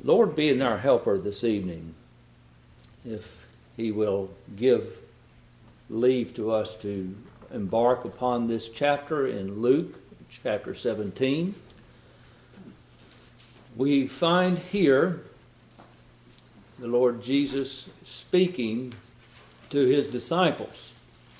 Lord be our helper this evening, if He will give leave to us to embark upon this chapter in Luke, chapter 17. We find here the Lord Jesus speaking to His disciples.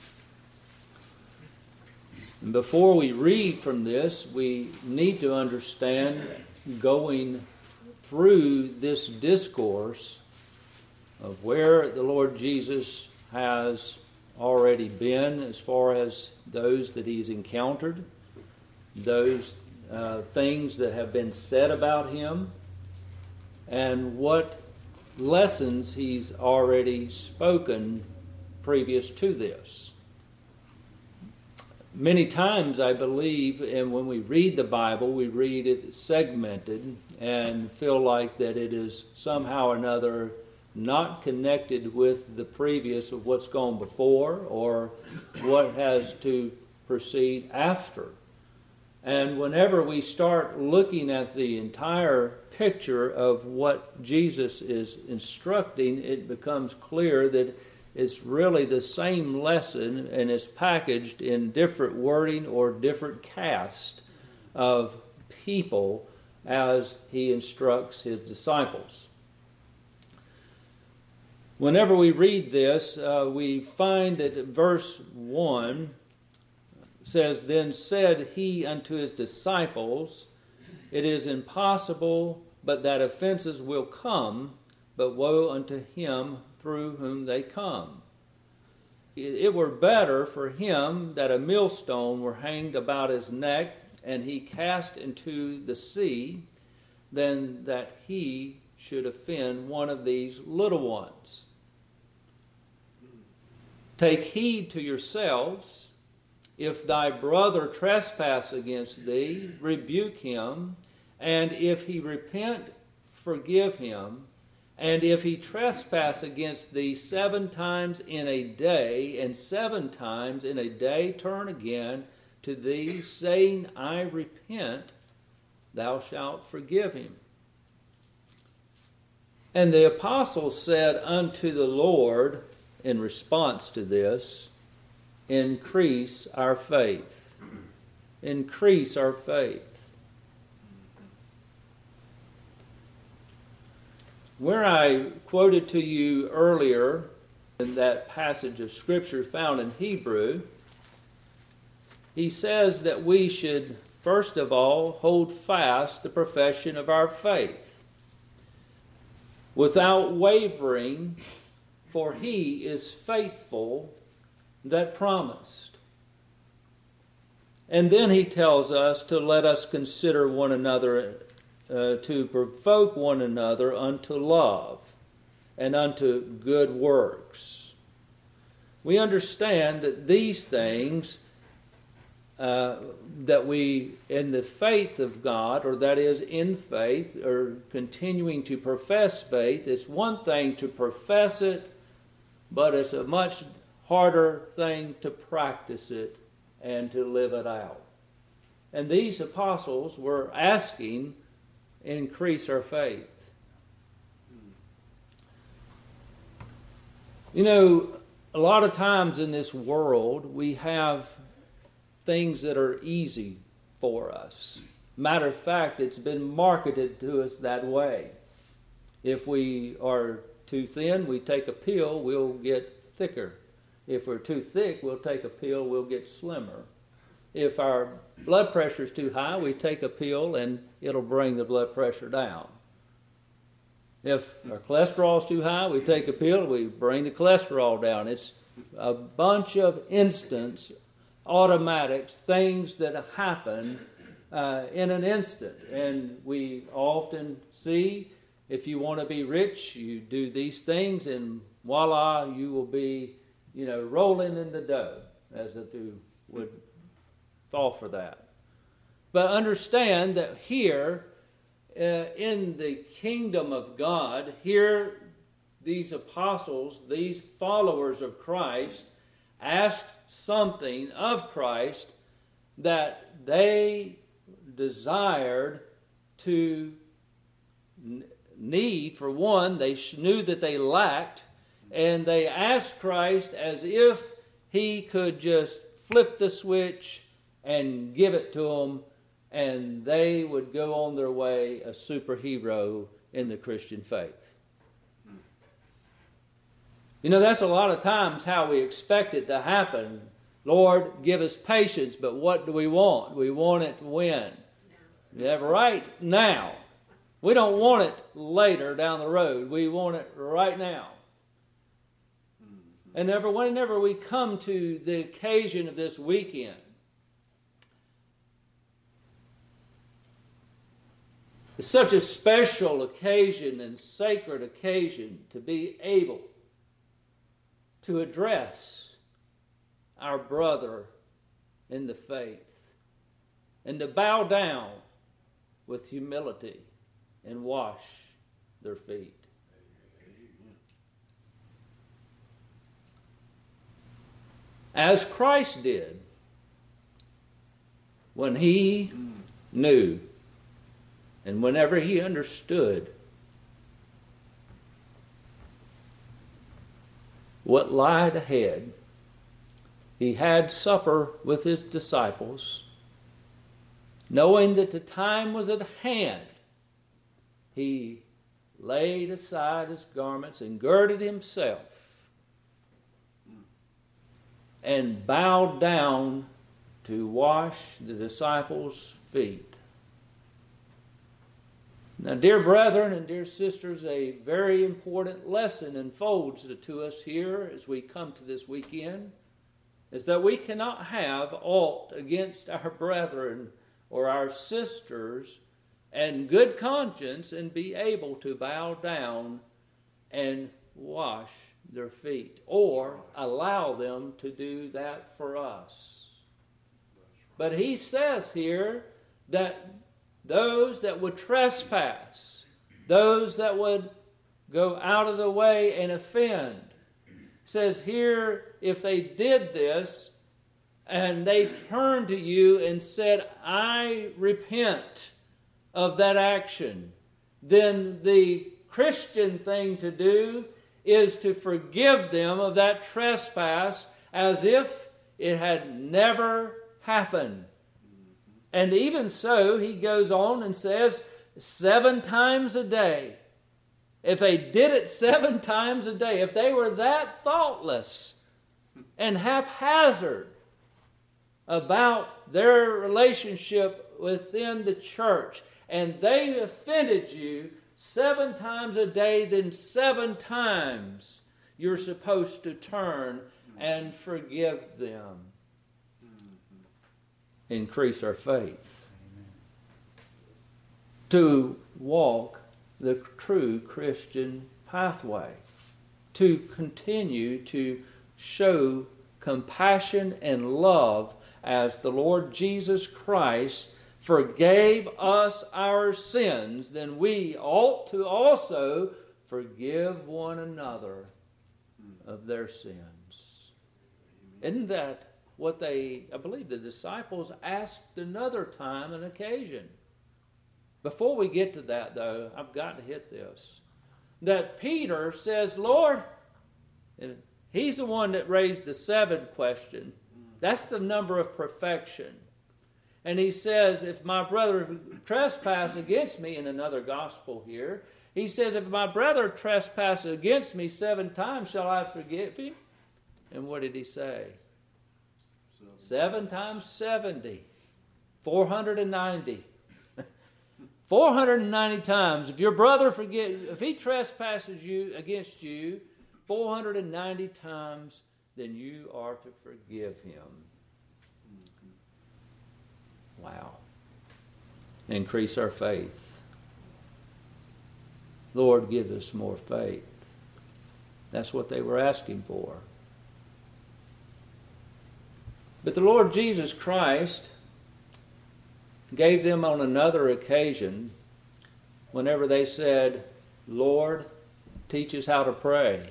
And before we read from this, we need to understand, going through this discourse, of where the Lord Jesus has already been as far as those that He's encountered, those things that have been said about Him, and what lessons He's already spoken previous to this. Many times, I believe, and when we read the Bible, we read it segmented and feel like that it is somehow or another not connected with the previous of what's gone before or what has to proceed after. And whenever we start looking at the entire picture of what Jesus is instructing, it becomes clear that it's really the same lesson, and it's packaged in different wording or different cast of people as He instructs His disciples. Whenever we read this, we find that verse 1 says, "Then said He unto His disciples, It is impossible but that offenses will come, but woe unto him through whom they come. It were better for him that a millstone were hanged about his neck, and he cast into the sea, than that he should offend one of these little ones. Take heed to yourselves. If thy brother trespass against thee, rebuke him, and if he repent, forgive him. And if he trespass against thee 7 times in a day, and 7 times in a day turn again to thee, saying, I repent, thou shalt forgive him. And the apostles said unto the Lord, in response to this, increase our faith. Increase our faith. Where I quoted to you earlier in that passage of Scripture found in Hebrew, he says that we should, first of all, hold fast the profession of our faith without wavering, for he is faithful that promised. And then he tells us to let us consider one another, to provoke one another unto love and unto good works. We understand that these things that we, in the faith of God, or that is in faith, or continuing to profess faith, it's one thing to profess it, but it's a much harder thing to practice it and to live it out. And these apostles were asking, increase our faith. You know, a lot of times in this world, we have things that are easy for us. Matter of fact, it's been marketed to us that way. If we are too thin, we take a pill, we'll get thicker. If we're too thick, we'll take a pill, we'll get slimmer. If our blood pressure is too high, we take a pill and it'll bring the blood pressure down. If our cholesterol is too high, we take a pill, we bring the cholesterol down. It's a bunch of instant, automatics, things that happen in an instant. And we often see, if you want to be rich, you do these things, and voila, you will be, rolling in the dough, as if you would fall for that. But understand that here, in the kingdom of God, here these apostles, these followers of Christ, asked something of Christ that they desired to need. For one, they knew that they lacked, and they asked Christ as if he could just flip the switch and give it to them, and they would go on their way a superhero in the Christian faith. You know, that's a lot of times how we expect it to happen. Lord, give us patience, but what do we want? We want it when? Yeah, right now. We don't want it later down the road. We want it right now. And whenever we come to the occasion of this weekend, it's such a special occasion and sacred occasion to be able to address our brother in the faith and to bow down with humility and wash their feet. As Christ did when he knew and whenever he understood what lied ahead, he had supper with his disciples, knowing that the time was at hand. He laid aside his garments and girded himself and bowed down to wash the disciples' feet. Now, dear brethren and dear sisters, a very important lesson unfolds to us here as we come to this weekend, is that we cannot have aught against our brethren or our sisters and good conscience and be able to bow down and wash their feet or allow them to do that for us. But he says here that those that would trespass, those that would go out of the way and offend, says here, if they did this and they turned to you and said, I repent of that action, then the Christian thing to do is to forgive them of that trespass as if it had never happened. And even so, he goes on and says, 7 times a day. If they did it 7 times a day, if they were that thoughtless and haphazard about their relationship within the church, and they offended you 7 times a day, then 7 times you're supposed to turn and forgive them. Increase our faith. To walk the true Christian pathway. To continue to show compassion and love as the Lord Jesus Christ forgave us our sins, then we ought to also forgive one another of their sins. Isn't that what I believe the disciples asked another time and occasion? Before we get to that, though, I've got to hit this. That Peter says, Lord, he's the one that raised the 7 question. That's the number of perfection. And he says, if my brother trespass against me, in another gospel here, he says, if my brother trespasses against me 7 times, shall I forgive him? And what did he say? 7 times 70. 490. 490 times. If your brother if he trespasses against you 490 times, then you are to forgive him. Wow. Increase our faith. Lord, give us more faith. That's what they were asking for. But the Lord Jesus Christ gave them on another occasion, whenever they said, Lord, teach us how to pray.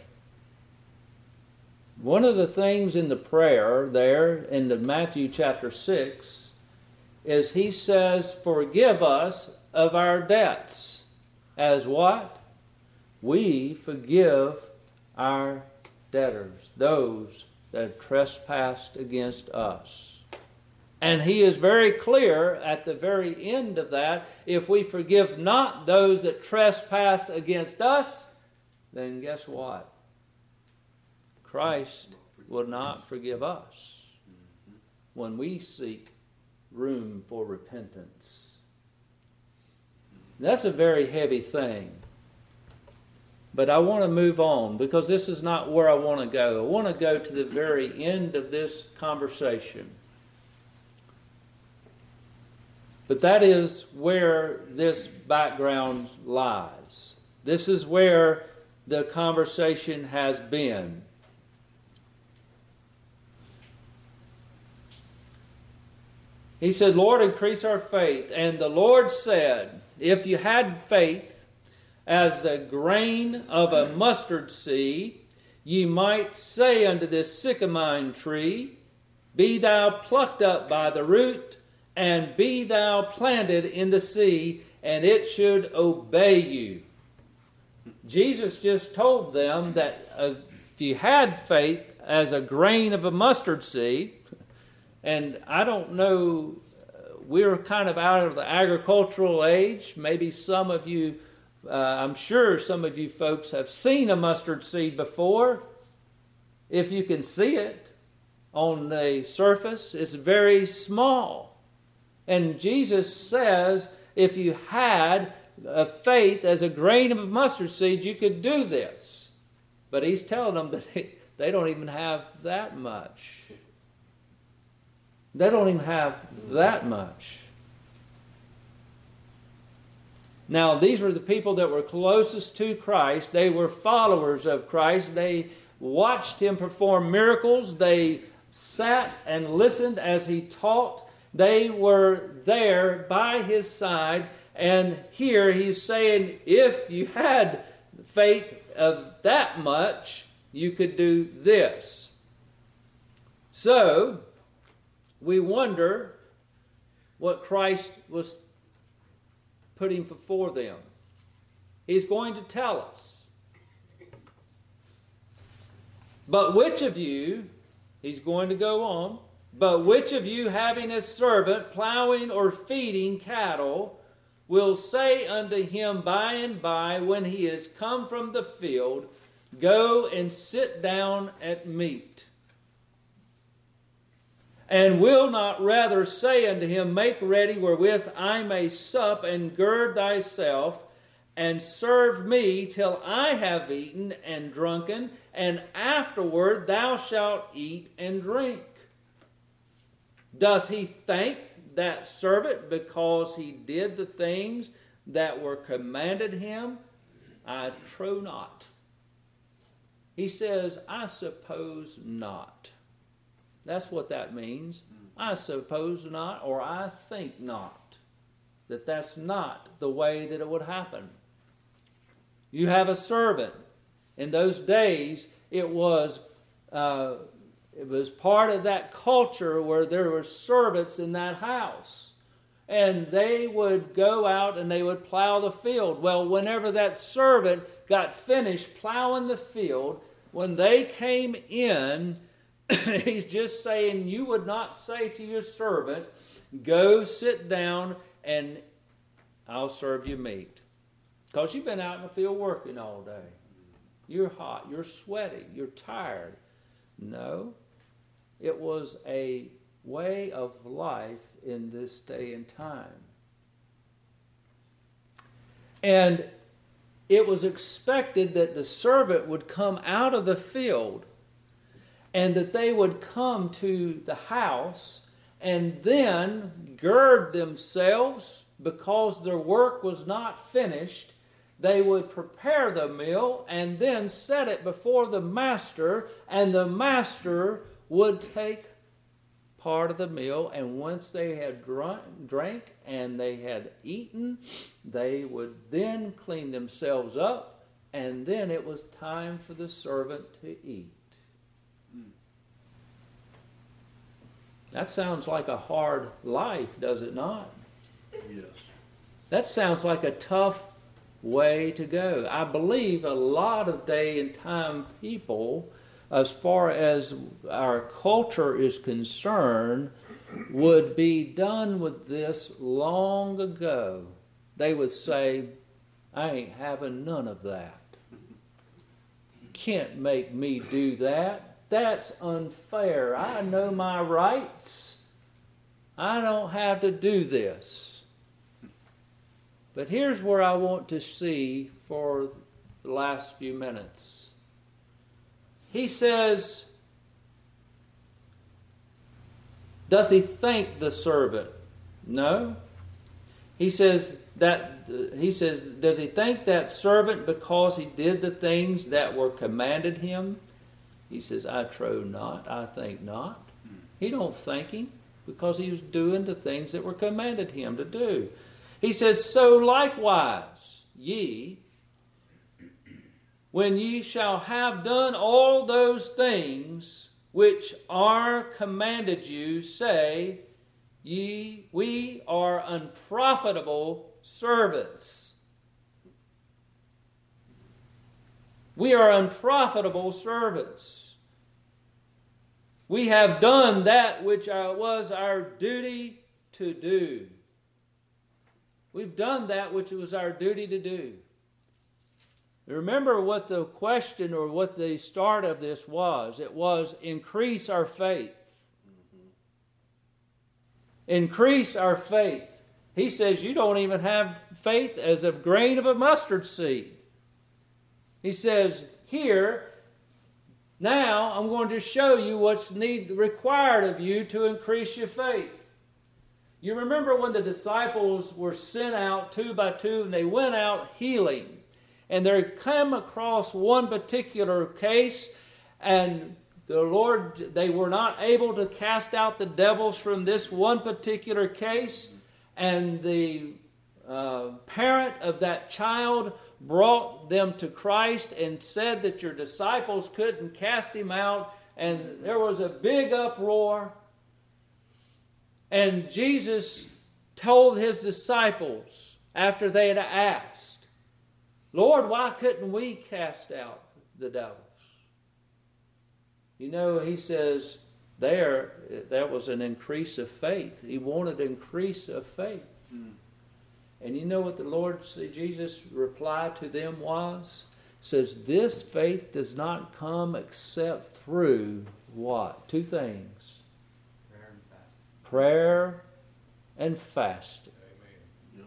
One of the things in the prayer there in the Matthew chapter 6 is he says, forgive us of our debts. as what? We forgive our debtors, those that have trespassed against us. And he is very clear at the very end of that, if we forgive not those that trespass against us, then guess what? Christ will not forgive us when we seek room for repentance. That's a very heavy thing. But I want to move on because this is not where I want to go. I want to go to the very end of this conversation. But that is where this background lies. This is where the conversation has been. He said, Lord, increase our faith. And the Lord said, if you had faith as a grain of a mustard seed, ye might say unto this sycamore tree, be thou plucked up by the root, and be thou planted in the sea, and it should obey you. Jesus just told them that if you had faith as a grain of a mustard seed, and I don't know, we're kind of out of the agricultural age. Maybe some of you, I'm sure some of you folks have seen a mustard seed before. If you can see it on the surface, it's very small. And Jesus says, if you had a faith as a grain of a mustard seed, you could do this. But he's telling them that they don't even have that much. They don't even have that much. Now, these were the people that were closest to Christ. They were followers of Christ. They watched him perform miracles. They sat and listened as he taught. They were there by his side. And here he's saying, if you had faith of that much, you could do this. So, we wonder what Christ was putting before them. He's going to tell us. But which of you, he's going to go on, but which of you having a servant plowing or feeding cattle will say unto him by and by when he is come from the field, go and sit down at meat? And will not rather say unto him, make ready wherewith I may sup, and gird thyself, and serve me till I have eaten and drunken, and afterward thou shalt eat and drink? Doth he thank that servant because he did the things that were commanded him? I trow not. He says, I suppose not. That's what that means. I suppose not, or I think not. That's not the way that it would happen. You have a servant. In those days, it was part of that culture where there were servants in that house. And they would go out and they would plow the field. Well, whenever that servant got finished plowing the field, when they came in, he's just saying, you would not say to your servant, go sit down and I'll serve you meat. Because you've been out in the field working all day. You're hot, you're sweaty, you're tired. No, it was a way of life in this day and time. And it was expected that the servant would come out of the field and that they would come to the house and then gird themselves because their work was not finished. They would prepare the meal and then set it before the master, and the master would take part of the meal, and once they had drank and they had eaten, they would then clean themselves up, and then it was time for the servant to eat. That sounds like a hard life, does it not? Yes. That sounds like a tough way to go. I believe a lot of day and time people, as far as our culture is concerned, would be done with this long ago. They would say, I ain't having none of that. Can't make me do that. That's unfair. I know my rights. I don't have to do this. But here's where I want to see for the last few minutes. He says, doth he thank the servant? No. He says, does he thank that servant because he did the things that were commanded him? He says, I trow not, I think not. He don't thank him because he was doing the things that were commanded him to do. He says, so likewise, ye, when ye shall have done all those things which are commanded you, say, we are unprofitable servants. We are unprofitable servants. We have done that which was our duty to do. We've done that which it was our duty to do. Remember what the question or what the start of this was. It was increase our faith. Increase our faith. He says you don't even have faith as a grain of a mustard seed. He says, here, now I'm going to show you what's required of you to increase your faith. You remember when the disciples were sent out 2 by 2 and they went out healing. And they come across one particular case, and the Lord, they were not able to cast out the devils from this one particular case. And the parent of that child brought them to Christ and said that your disciples couldn't cast him out. And there was a big uproar. And Jesus told his disciples, after they had asked, Lord, why couldn't we cast out the devils? You know, he says that was an increase of faith. He wanted an increase of faith. And you know what the Lord, Jesus' reply to them was? Says, this faith does not come except through what? 2 things. Prayer and fasting. Yep.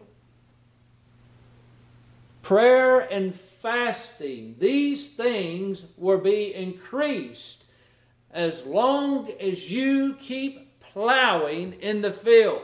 Prayer and fasting. These things will be increased as long as you keep plowing in the field.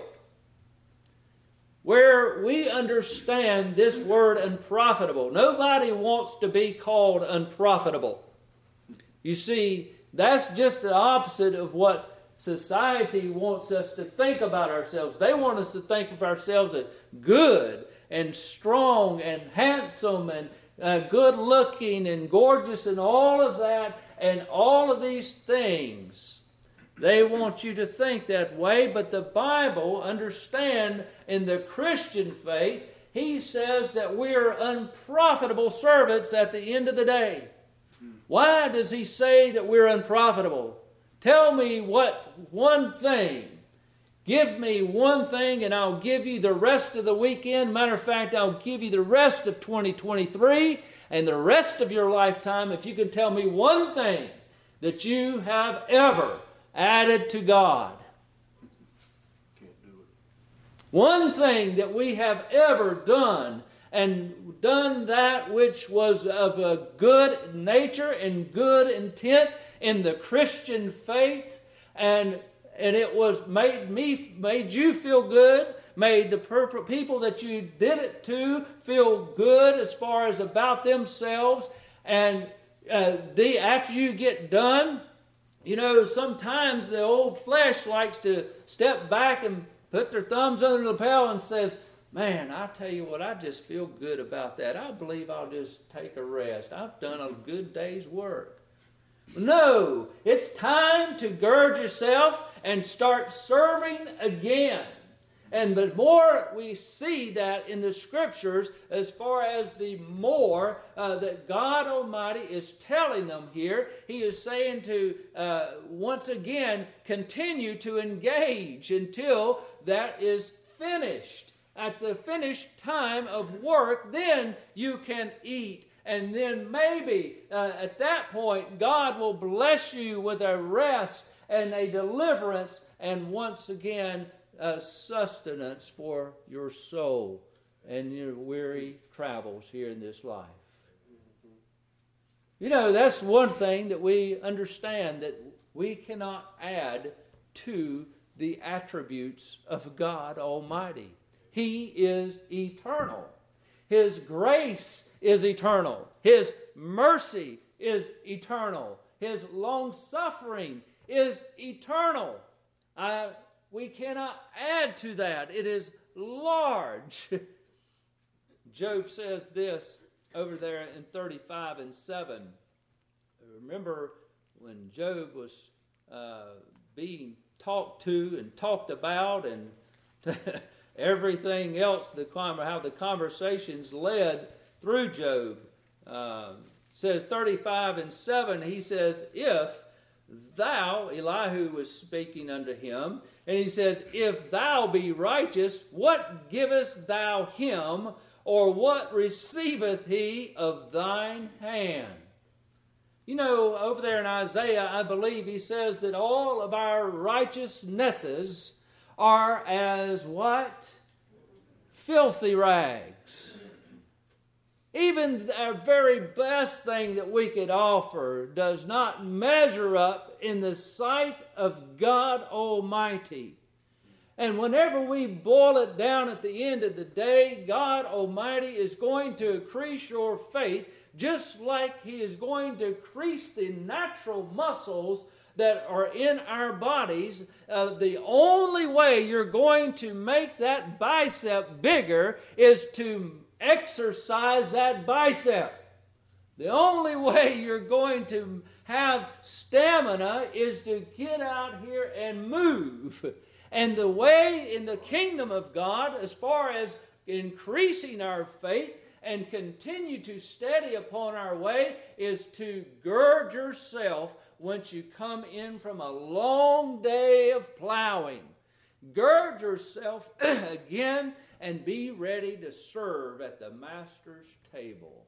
Where we understand this word unprofitable. Nobody wants to be called unprofitable. You see, that's just the opposite of what society wants us to think about ourselves. They want us to think of ourselves as good and strong and handsome and good looking and gorgeous and all of that and all of these things. They want you to think that way, but the Bible, understand in the Christian faith, he says that we're unprofitable servants at the end of the day. Why does he say that we're unprofitable? Tell me what one thing. Give me one thing and I'll give you the rest of the weekend. Matter of fact, I'll give you the rest of 2023 and the rest of your lifetime if you can tell me one thing that you have ever added to God. Can't do it. One thing that we have ever done, and done that which was of a good nature and good intent in the Christian faith, and it was made you feel good, made the people that you did it to feel good as far as about themselves, and after you get done, you know, sometimes the old flesh likes to step back and put their thumbs under the lapel and says, man, I tell you what, I just feel good about that. I believe I'll just take a rest. I've done a good day's work. No, it's time to gird yourself and start serving again. And the more we see that in the Scriptures, as far as the more that God Almighty is telling them here, He is saying to, once again, continue to engage until that is finished. At the finished time of work, then you can eat. And then maybe at that point, God will bless you with a rest and a deliverance, and once again, sustenance for your soul and your weary travels here in this life. You know, that's one thing that we understand, that we cannot add to the attributes of God Almighty. He is eternal. His grace is eternal. His mercy is eternal. His long-suffering is eternal. We cannot add to that. It is large. Job says this over there in 35:7. Remember when Job was being talked to and talked about, and everything else, how the conversations led through Job. Says 35:7, he says, if thou, Elihu was speaking unto him, and he says, if thou be righteous, what givest thou him, or what receiveth he of thine hand? You know, over there in Isaiah, I believe he says that all of our righteousnesses are as what? Filthy rags. Even our very best thing that we could offer does not measure up in the sight of God Almighty. And whenever we boil it down at the end of the day, God Almighty is going to increase your faith just like He is going to increase the natural muscles that are in our bodies. The only way you're going to make that bicep bigger is to exercise that bicep. The only way you're going to have stamina is to get out here and move. And the way in the kingdom of God, as far as increasing our faith and continue to steady upon our way, is to gird yourself once you come in from a long day of plowing. Gird yourself again and be ready to serve at the Master's table.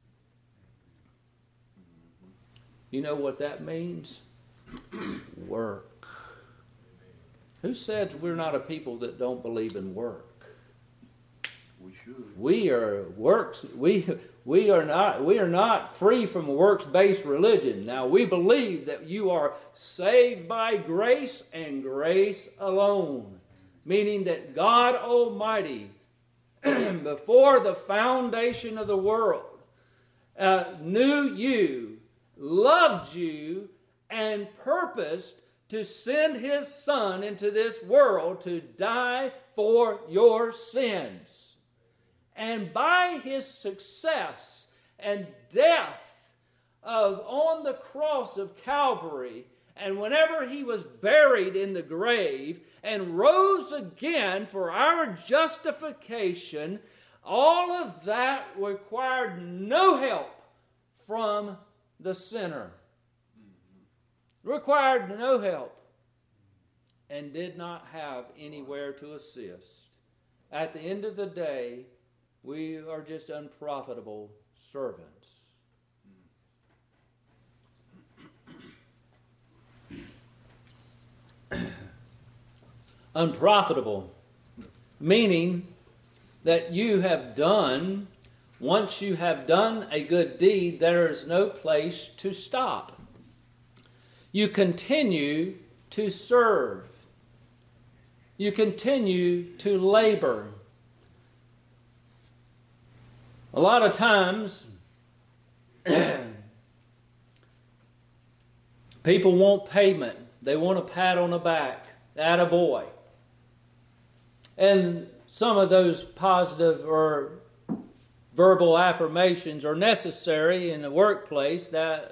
You know what that means? Work. Who says we're not a people that don't believe in work? We should. We are works. We are not free from a works-based religion. Now, we believe that you are saved by grace and grace alone, meaning that God Almighty, before the foundation of the world, knew you, loved you, and purposed to send His Son into this world to die for your sins. And by His success and death on the cross of Calvary, and whenever He was buried in the grave and rose again for our justification, all of that required no help from the sinner. Required no help, and did not have anywhere to assist. At the end of the day, we are just unprofitable servants. Unprofitable, meaning that you have done, once you have done a good deed, there is no place to stop. You continue to serve. You continue to labor. A lot of times, people want payment. They want a pat on the back. Attaboy. And some of those positive or verbal affirmations are necessary in the workplace, that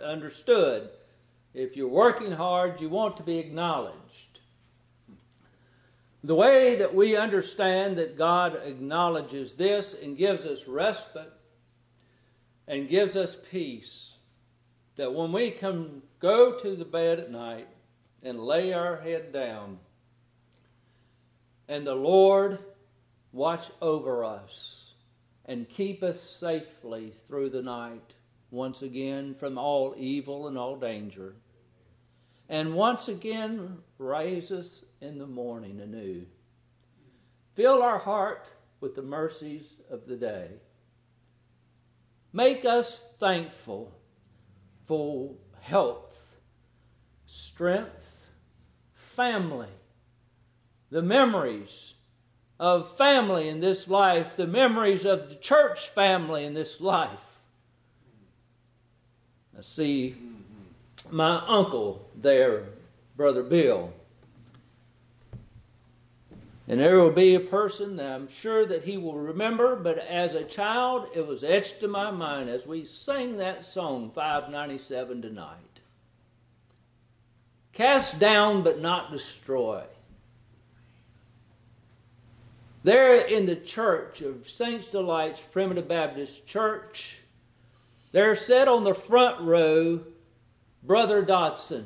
The way that we understand that God acknowledges this and gives us respite and gives us peace, that when we go to the bed at night and lay our head down, and the Lord watch over us and keep us safely through the night, once again from all evil and all danger, and once again raise us in the morning anew. Fill our heart with the mercies of the day. Make us thankful for health, strength, family, the memories of family in this life, the memories of the church family in this life. I see my uncle there, Brother Bill. And there will be a person that I'm sure that he will remember, but as a child, it was etched in my mind as we sang that song, 597 tonight. Cast down but not destroy. There in the church of Saints Delight's Primitive Baptist Church, there sat on the front row Brother Dotson.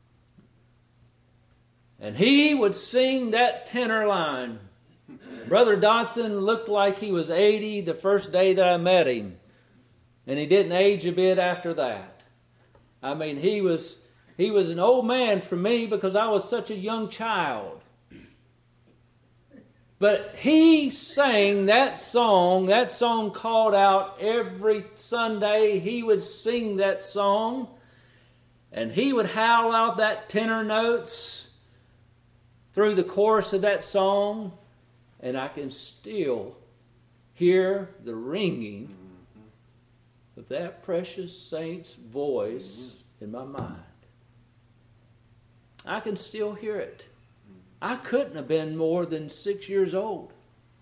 And he would sing that tenor line. Brother Dotson looked like he was 80 the first day that I met him. And he didn't age a bit after that. I mean, he was an old man for me because I was such a young child. But he sang that song called out every Sunday. He would sing that song, and he would howl out that tenor notes through the chorus of that song, and I can still hear the ringing of that precious saint's voice in my mind. I can still hear it. I couldn't have been more than 6 years old.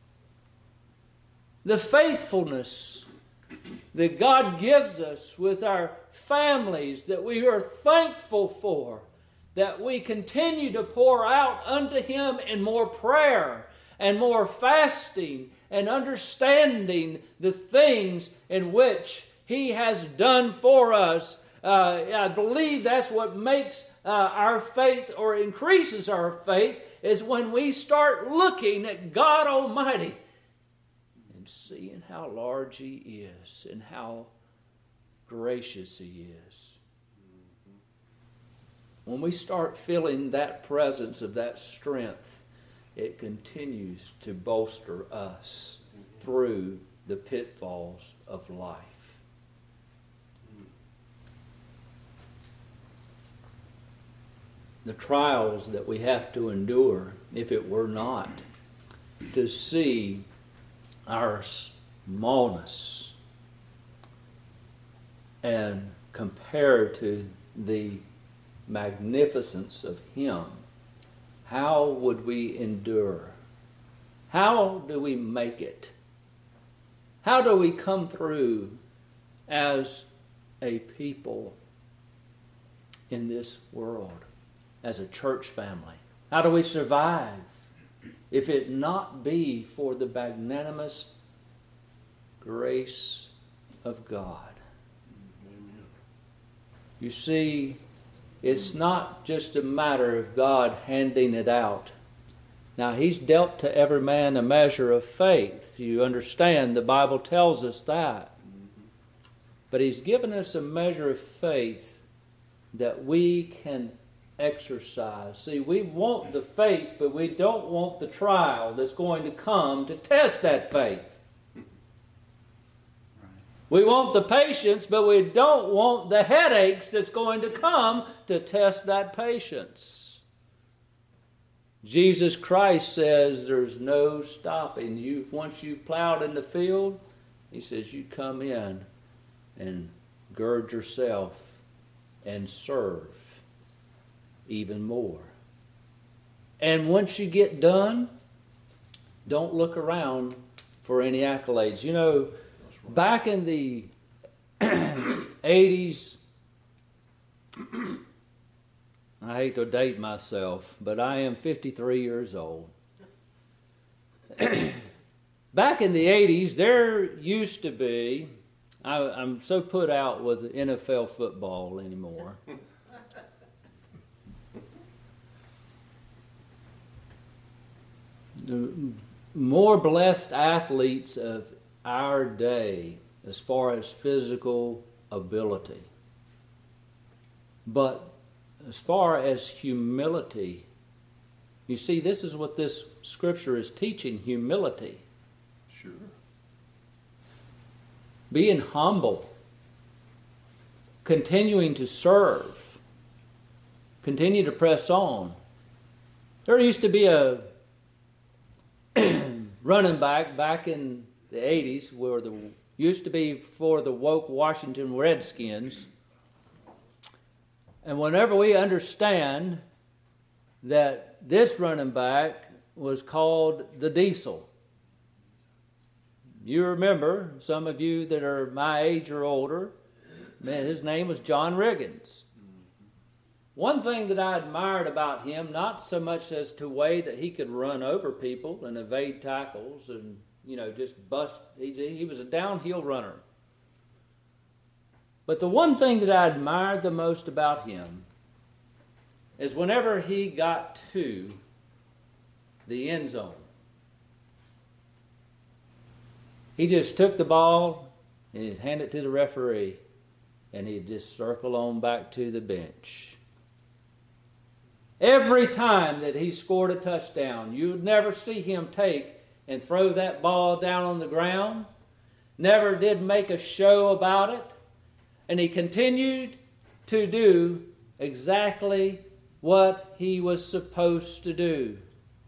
The faithfulness that God gives us with our families that we are thankful for, that we continue to pour out unto Him in more prayer and more fasting and understanding the things in which He has done for us. I believe that's what makes our faith or increases our faith, is when we start looking at God Almighty and seeing how large He is and how gracious He is. When we start feeling that presence of that strength, it continues to bolster us through the pitfalls of life. The trials that we have to endure, if it were not to see our smallness and compare to the magnificence of Him, how would we endure? How do we make it? How do we come through as a people in this world, as a church family? How do we survive if it not be for the magnanimous grace of God? Amen. You see, it's not just a matter of God handing it out. Now, He's dealt to every man a measure of faith. You understand, the Bible tells us that. But He's given us a measure of faith that we can exercise. See, we want the faith, but we don't want the trial that's going to come to test that faith. We want the patience, but we don't want the headaches that's going to come to test that patience. Jesus Christ says there's no stopping. Once you've plowed in the field, He says you come in and gird yourself and serve even more. And once you get done, don't look around for any accolades. You know, back in the 80s, I hate to date myself, but I am 53 years old. back in the 80s, there used to be, I'm so put out with NFL football anymore. The more blessed athletes of our day as far as physical ability. But as far as humility, you see, this is what this scripture is teaching, humility. Sure. Being humble, continuing to serve, continue to press on. There used to be a running back in the 80s where used to be for the woke Washington Redskins. And whenever we understand that this running back was called the Diesel. You remember, some of you that are my age or older, man, his name was John Riggins. One thing that I admired about him, not so much as to way that he could run over people and evade tackles and, just bust. He was a downhill runner. But the one thing that I admired the most about him is whenever he got to the end zone, he just took the ball and he'd hand it to the referee and he'd just circle on back to the bench. Every time that he scored a touchdown, you would never see him take and throw that ball down on the ground. Never did make a show about it. And he continued to do exactly what he was supposed to do.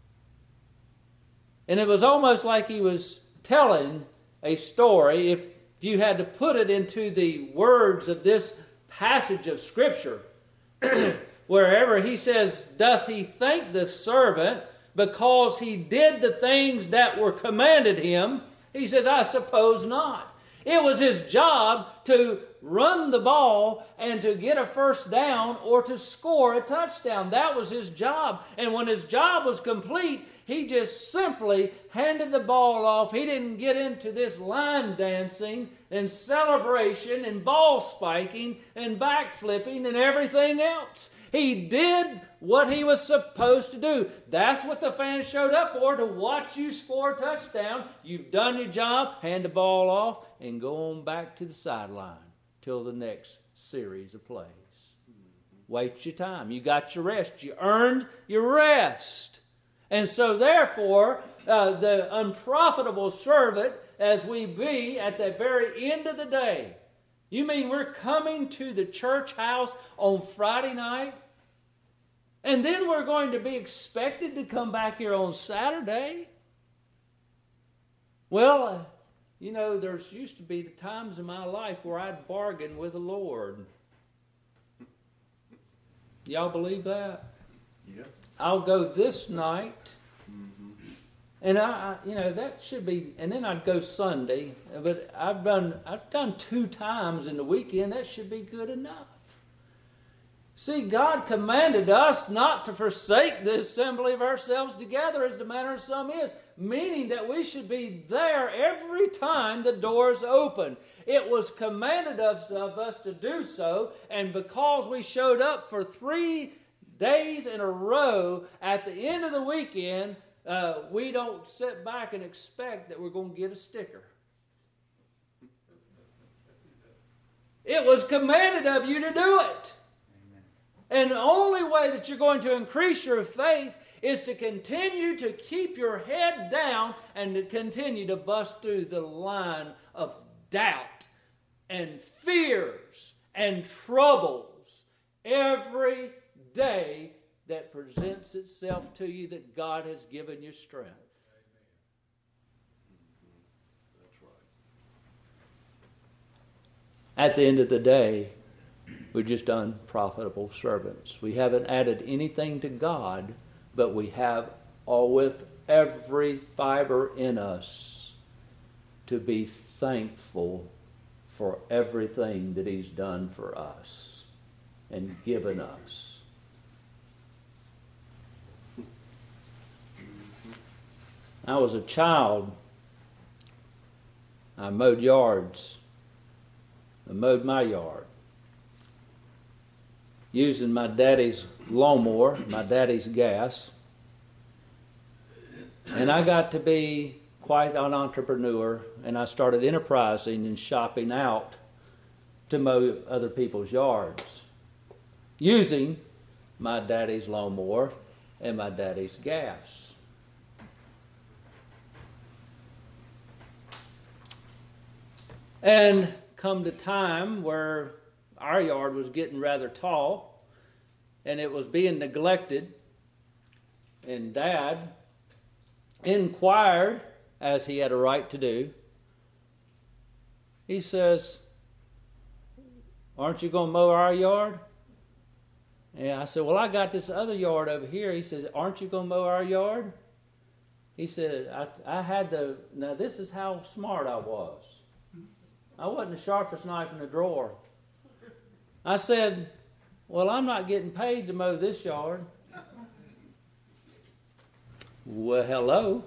And it was almost like he was telling a story, if you had to put it into the words of this passage of Scripture, wherever he says, doth he thank the servant because he did the things that were commanded him? He says, I suppose not. It was his job to run the ball and to get a first down or to score a touchdown. That was his job. And when his job was complete, he just simply handed the ball off. He didn't get into this line dancing and celebration and ball spiking and backflipping and everything else. He did what he was supposed to do. That's what the fans showed up for, to watch you score a touchdown. You've done your job, hand the ball off, and go on back to the sideline till the next series of plays. Waste your time. You got your rest. You earned your rest. And so therefore, the unprofitable servant, as we be at the very end of the day, you mean we're coming to the church house on Friday night? And then we're going to be expected to come back here on Saturday? Well, there's used to be the times in my life where I'd bargain with the Lord. Y'all believe that? Yeah. I'll go this night. Mm-hmm. And that should be, and then I'd go Sunday. But I've done 2 times in the weekend. That should be good enough. See, God commanded us not to forsake the assembly of ourselves together, as the manner of some is, meaning that we should be there every time the doors open. It was commanded of us to do so, and because we showed up for 3 days in a row at the end of the weekend, we don't sit back and expect that we're going to get a sticker. It was commanded of you to do it. And the only way that you're going to increase your faith is to continue to keep your head down and to continue to bust through the line of doubt and fears and troubles every day that presents itself to you, that God has given you strength. That's right. At the end of the day, we're just unprofitable servants. We haven't added anything to God, but we have, all with every fiber in us, to be thankful for everything that He's done for us and given us. I was a child, I mowed yards. I mowed my yard using my daddy's lawnmower, my daddy's gas. And I got to be quite an entrepreneur, and I started enterprising and shopping out to mow other people's yards using my daddy's lawnmower and my daddy's gas. And come the time where our yard was getting rather tall and it was being neglected, and Dad inquired, as he had a right to do. He says, "Aren't you going to mow our yard?" And I said, "Well, I got this other yard over here." He says, "Aren't you going to mow our yard?" He said, now this is how smart I was. I wasn't the sharpest knife in the drawer. I said, "Well, I'm not getting paid to mow this yard." Well, hello.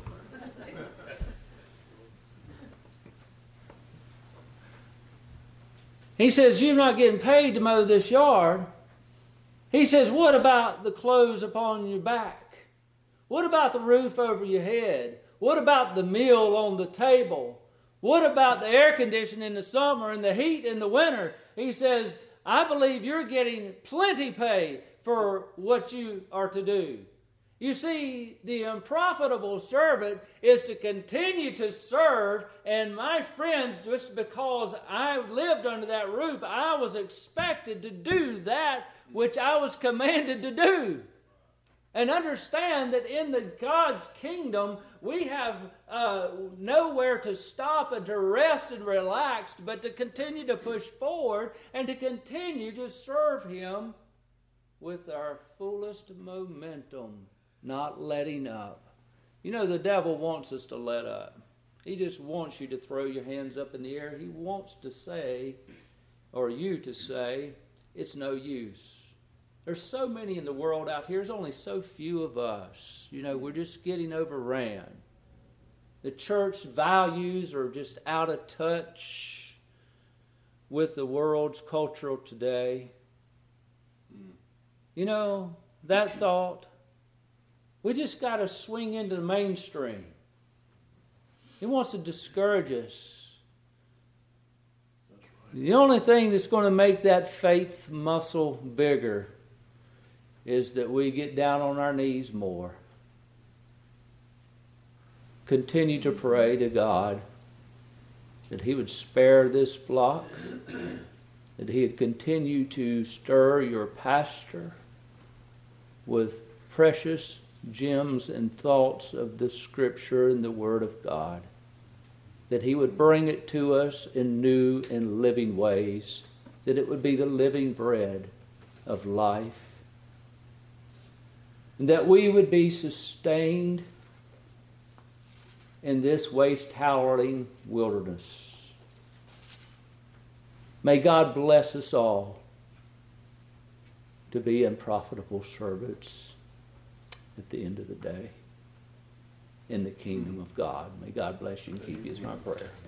He says, "You're not getting paid to mow this yard." He says, "What about the clothes upon your back? What about the roof over your head? What about the meal on the table? What about the air conditioning in the summer and the heat in the winter?" He says, "I believe you're getting plenty pay for what you are to do." You see, the unprofitable servant is to continue to serve, and my friends, just because I lived under that roof, I was expected to do that which I was commanded to do. And understand that in the God's kingdom, we have nowhere to stop and to rest and relax, but to continue to push forward and to continue to serve Him with our fullest momentum, not letting up. You know, the devil wants us to let up. He just wants you to throw your hands up in the air. He wants to say, or you to say, "It's no use. There's so many in the world out here. There's only so few of us. You know, we're just getting overran. The church values are just out of touch with the world's culture today." You know, that thought, we just got to swing into the mainstream. He wants to discourage us. That's right. The only thing that's going to make that faith muscle bigger is that we get down on our knees more. Continue to pray to God that He would spare this flock, that He would continue to stir your pastor with precious gems and thoughts of the Scripture and the Word of God, that He would bring it to us in new and living ways, that it would be the living bread of life, and that we would be sustained in this waste-howling wilderness. May God bless us all to be unprofitable servants at the end of the day in the kingdom of God. May God bless you and keep you is my prayer.